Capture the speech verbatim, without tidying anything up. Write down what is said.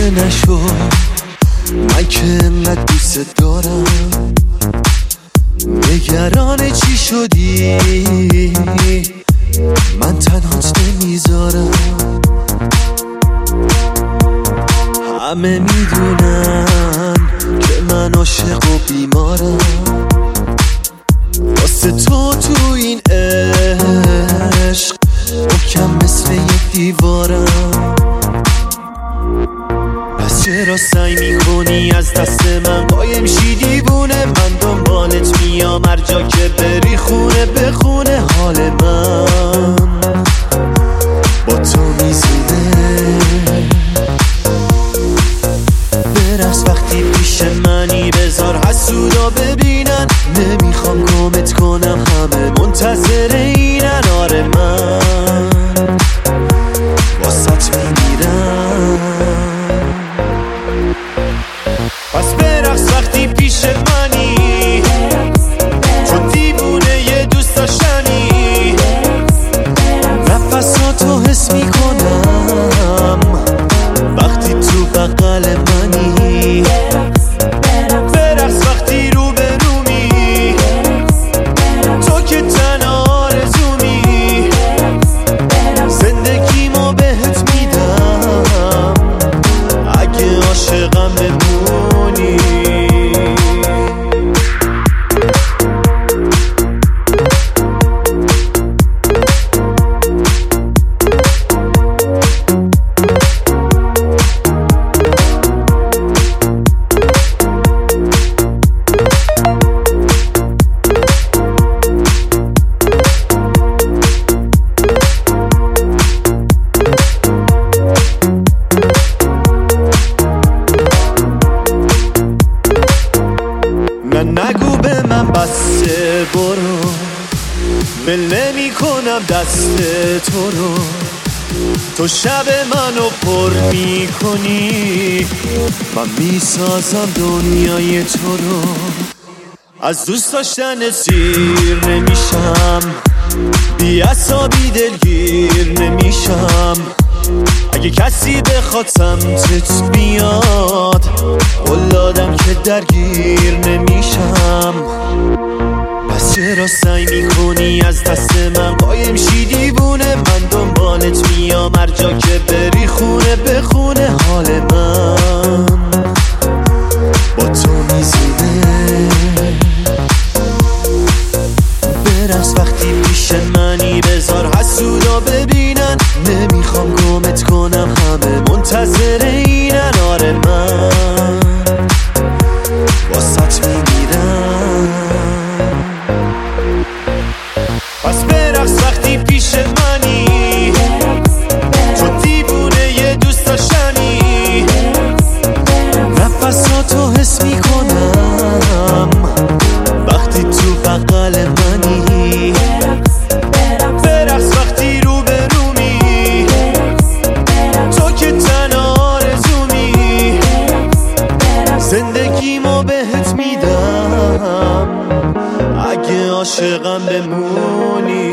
نشو، من که انقدر دوست دارم. نگران چی شدی؟ من تنهات نمیذارم. همه میدونن که من عاشق و بیمارم، واسه تو تو این عشق محکم مثل یک دیوارم. پس چرا سعی میکنی از دست من قایم شی دیوونه؟ من دنبالت میام هر جا که بری، خونه به خونه حال من با تو میزونه. برقص وقتی پیش منی، بذار حسودا ببینن. نمیخوام گمت کنم، همه منتظر اینن. آره من واسط میمیرم. پس برقص وقتی پیش منی، چون دیوونه یه دوست داشتنی. نفساتو حس میکنم وقتی تو بغل منی. برقص وقتی رو به رومی، تو که تنها آرزومی. زندگیمو بهت میدم اگه عاشقم بمونی. نه نگو به من بسته، برو ول نمی کنم دست تو رو. تو شب منو پر می کنی، من می سازم دنیای تو رو. از دوست داشتن سیر نمیشم، بی عصابی دلگیر نمیشم. اگه کسی بخواد سمتت بیاد، قول دادم که درگیر نمیشم. پس چرا سعی میکنی از دست من قایم شی دیوونه؟ من دنبالت میام هر جا که بری، خونه به خونه حال من با تو میزونه. برقص وقتی پیش منی، بذار حسودا ببینن. نمیخوام گمت کنم، همه منتظر اینن. آره من واسط میمیرم. پس برقص وقتی پیش منی، چون دیوونه یه دوست داشتنی. نفساتو حس میکنم وقتی تو بغل منی. برقص وقتی رو به رومی، تو که تنها آرزومی. زندگیمو بهت میدم اگه عاشقم بمونی.